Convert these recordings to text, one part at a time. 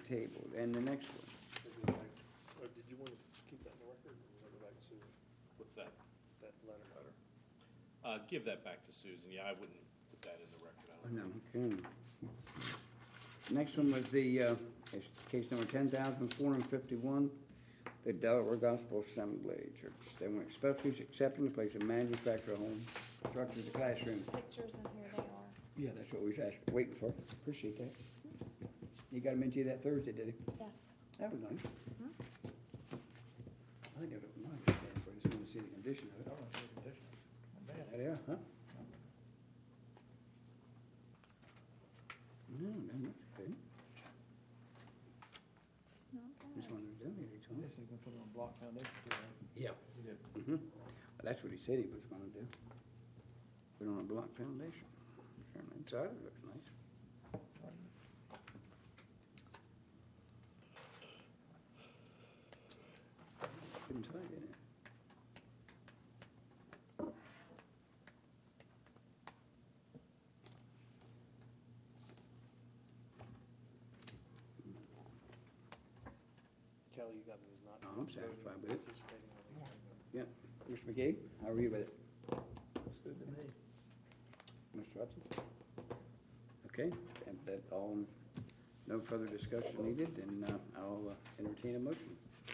tabled. And the next one, Did you want to keep that in the record, or you want to go back to Susan, What's that? that letter? Give that back to Susan. Yeah, I wouldn't put that in the record. I oh, don't no, okay. Next one was the, it's case number 10,451, the Delaware Gospel Assembly Church. They want special use accepting the place of manufactured home structures, a classroom. Pictures, and here they are. Yeah, that's what we was asking, waiting for. Appreciate that. He got them into you that Thursday, did he? Yes. That was nice. Mhm. I think that was nice, but I just want to see the condition of it. Oh, it's a condition. Not bad. Yeah, huh? No, no, that's okay. It's not Just bad. wanted to do it, Yes, you can put it on block foundation too, right? Yeah. Mm-hmm. That's what he said he was gonna do. Put it on a block foundation. Certainly, inside it looks nice. Couldn't tell you, did it? Kelly, you got me as not. Oh, I'm satisfied with it. participating on the hearing. Yeah. Mr. McGee, how are you with it? Looks good to me. Mr. Hudson? Okay, and that all, no further discussion needed, and I'll entertain a motion.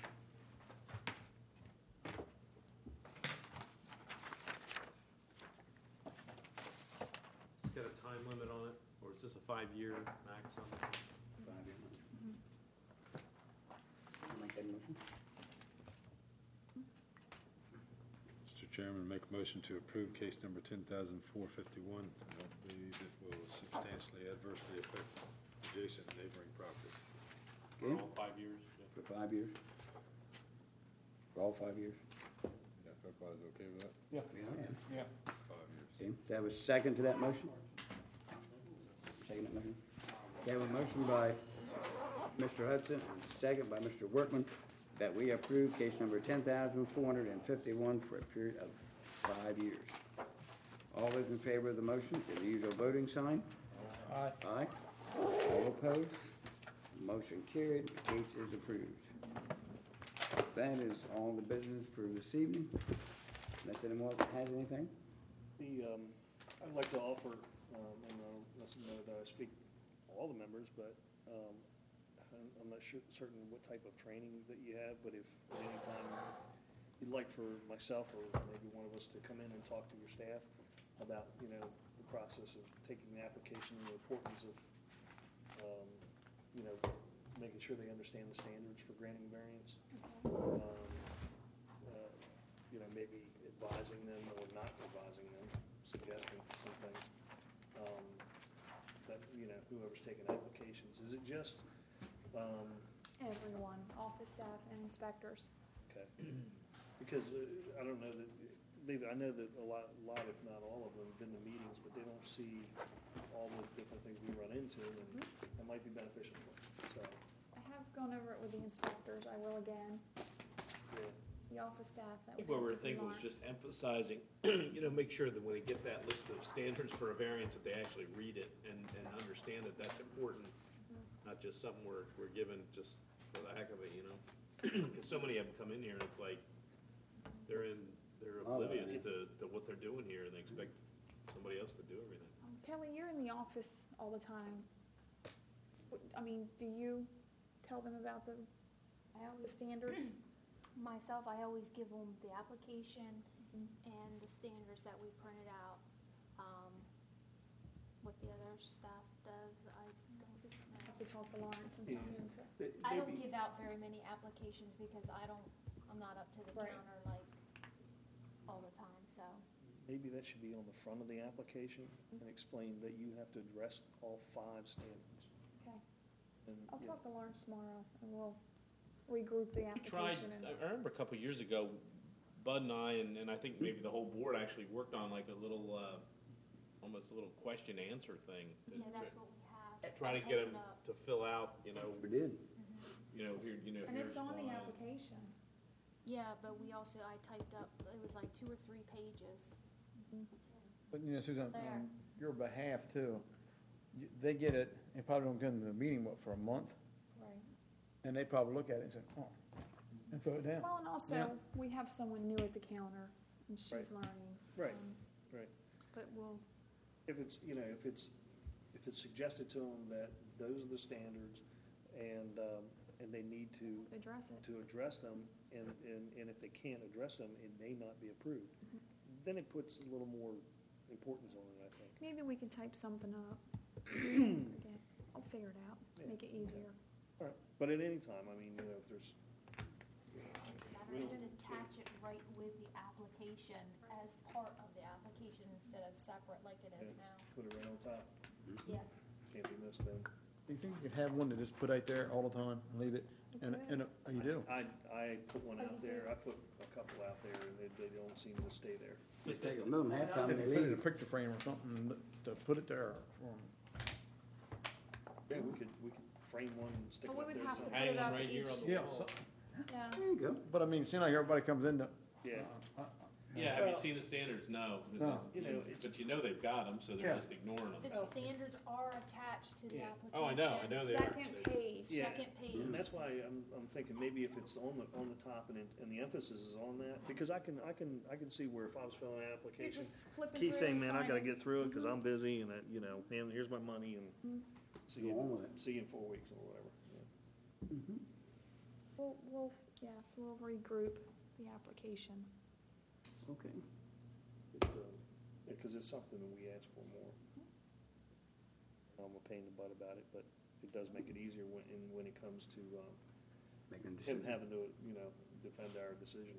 It's got a time limit on it, or is this a 5-year max on it? 5-year motion. I'll make that motion. Mr. Chairman, make a motion to approve case number 10,451. I don't believe it will substantially adversely affect adjacent neighboring property. For Okay, all 5 years? Yeah. for 5 years? For all 5 years? Yeah, everybody's okay with that? Yeah. Yeah. Yeah. 5 years. Okay, do I have a second to that motion? Second that motion? Okay, I have a motion by Mr. Hudson, and a second by Mr. Workman, that we approve case number 10,451 for a period of 5 years. All those in favor of the motion, give the usual voting sign. Aye. Aye. All opposed? Motion carried, the case is approved. That is all the business for this evening. Unless anyone else has anything? I'd like to offer, and I'll let you know that I speak for all the members, but I'm not certain what type of training that you have, but if at any time you'd like for myself or maybe one of us to come in and talk to your staff about, the process of taking the application and the importance of, making sure they understand the standards for granting variance. Maybe advising them or not advising them, suggesting some things. That, whoever's taking applications, is it just, Everyone, office staff and inspectors. okay? Because I don't know that, I know that a lot, if not all of them, have been to meetings, but they don't see all the different things we run into, and it might be beneficial for them, so, I have gone over it with the inspectors, I will again, yeah. the office staff. I think what we were thinking was just emphasizing, make sure that when they get that list of standards for a variance, that they actually read it and understand that that's important, not just something we're given just for the heck of it, Because so many of them come in here and it's like, they're oblivious to what they're doing here, and they expect somebody else to do everything. Kelly, you're in the office all the time. Do you tell them about the standards? Myself, I always give them the application and the standards that we printed out. What the other staff does, I don't just I know. have to talk to Lawrence and tell him to. I don't Maybe- give out very many applications because I'm not up to the Right. counter all the time, so. Maybe that should be on the front of the application and explain that you have to address all 5 standards. Okay, And, I'll yeah. talk to Lawrence tomorrow and we'll regroup the We tried, application. I remember a couple of years ago, Bud and I, and I think maybe the whole board actually worked on like a little, almost a little question answer thing. to Yeah, that's what we have. Try I to get typed them it up. to fill out, We did. here, And it's here's on the why. application. Yeah, but I typed up, it was like 2 or 3 pages. But, Susan, There. on your behalf too, they get it, and probably don't come to the meeting, for a month? Right. And they probably look at it and say, oh, and throw it down. Well, and Yeah. also, we have someone new at the counter, and she's Right. learning. Right. um, Right. But we'll, If it's, you know, if it's suggested to them that those are the standards and they need to address it. address them, and if they can't address them, it may not be approved. Then it puts a little more importance on it, I think. Maybe we can type something up. Forget. I'll figure it out, Yeah. make it easier. All right, but at any time, I mean, you know, if there's, Better just attach it right with the application as part of the application instead of separate like it is Yeah. now. put it right on top, Yeah. can't be missed then. Do you think you could have one to just put out there all the time and leave it? And, oh, you do? I put one Oh, out you there, do? I put a couple out there, and they don't seem to stay there. Just take a move, half time If they you put it in a leave. picture frame or something to put it there for 'em. Yeah, we could frame one and stick it But we up would there. have to so- put Hang it them up right here each, on the Yeah, wall. so, yeah. There you go. but I mean, it seems like everybody comes in to. Yeah, Yeah, have you Well- seen the standards? No. No. You know, it's- But you know they've got them, so Yeah. they're just ignoring them. The standards are attached to the Yeah. application. Oh, I know they are. Second page. Yeah. Second page. and that's why I'm thinking maybe if it's on the top and the emphasis is on that, because I can see where if I was filling an You're application, just flipping key through thing, and man, I gotta signing. get through it, cause I'm busy, and that, you know, and here's my money, and see Go on you, with it. see you in 4 weeks or whatever. Yeah. Mhm. Yes, we'll regroup the application. Okay. Because it's something that we ask for more. I'm a pain in the butt about it, but it does make it easier when it comes to Making a him decision. having to, you know, defend our decision.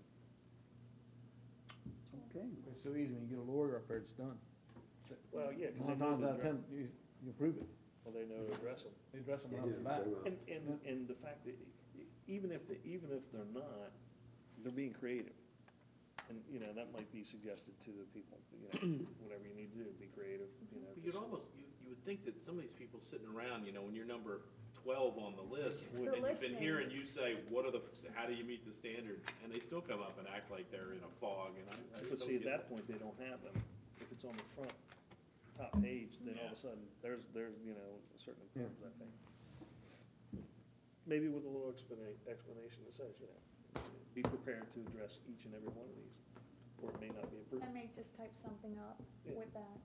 Okay. It's so easy when you get a lawyer up there, it's done. Well, yeah, because they Nine know times to out of address, 10, you approve it. well, they know to address them. They address them They right off do the bat. very well. And the fact that even if they're not, they're being creative. And, you know, that might be suggested to the people, you know, whatever you need to do, be creative, you know. You'd almost, you would think that some of these people sitting around, you know, when you're number 12 on the list, and They're you've been listening. hearing you say, how do you meet the standard? And they still come up and act like they're in a fog, and I But just see, don't at get that point, they don't have them. If it's on the front, top page, then all of a sudden, there's, you know, certain Yeah. terms, I think. Maybe with a little explanation that says, you know, be prepared to address each and every one of these, or it may not be approved. I may just type something up Yeah. with that.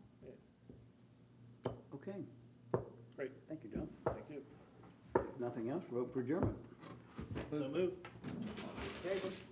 Okay. Great, Thank you, John. thank you. If nothing else, vote for adjournment. So move. Table.